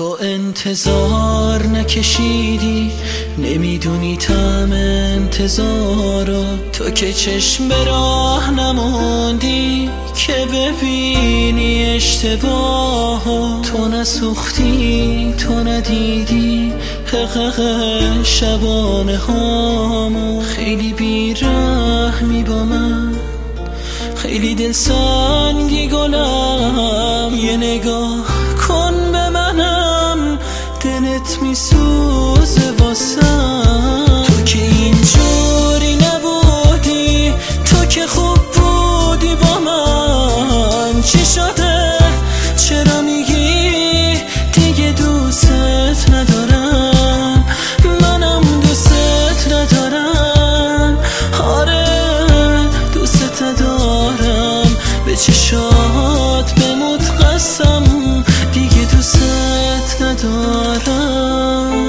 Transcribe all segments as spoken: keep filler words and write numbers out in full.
تو انتظار نکشیدی، نمیدونی طعم انتظارو. تو که چشم به راه نموندی که ببینی اشتباهو. تو نسوختی، تو ندیدی حقق شبانه هامو. خیلی بیرحمی با من، خیلی دلسنگی گلم. یه نگاه کن به منم، دلت میسوزه واسم. تو که اینجوری نبودی، تو که خوب بودی با من. چی شده؟ چرا میگی دیگه دوست ندارم؟ منم دوست ندارم. آره دوست ندارم، به چشات بموت قسم، دیگه دوست ندارم.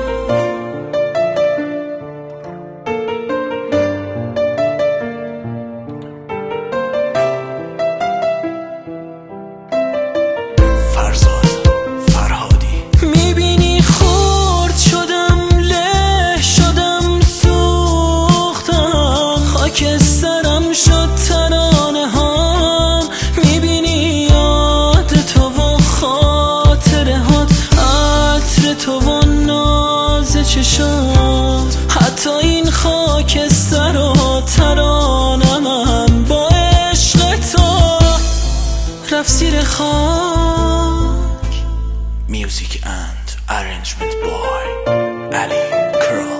فرزاد فرهادی. میبینی خورد شدم، له شدم، سوختم، خاک سرم شد ترانه هام. میبینی یاد تو و خاطره هات، عطر تو و ناز چشات. حتی این خاک سر و ترانم با عشق تو رفت زیر خاک. Music and arrangement boy Ali Crow.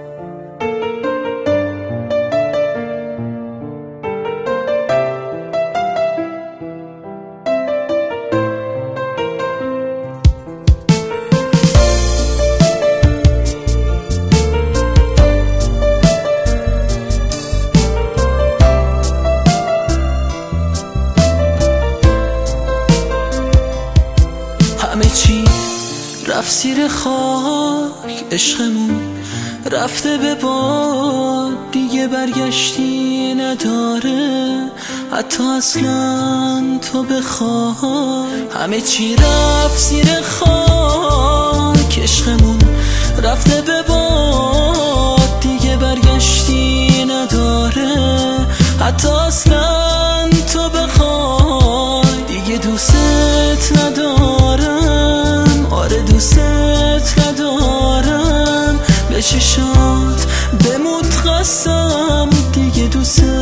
همه چی رفت زیر خاک، عشقمون رفته به باد، دیگه برگشتی نداره حتی اصلا تو بخوای. همه چی رفت زیر خاک، عشقمون رفته به باد، دیگه برگشتی نداره حتی اصلا تو بخوای. دیگه دوست ندارم، آره دوست ندارم، به چشات بموت قسم، دیگه دوست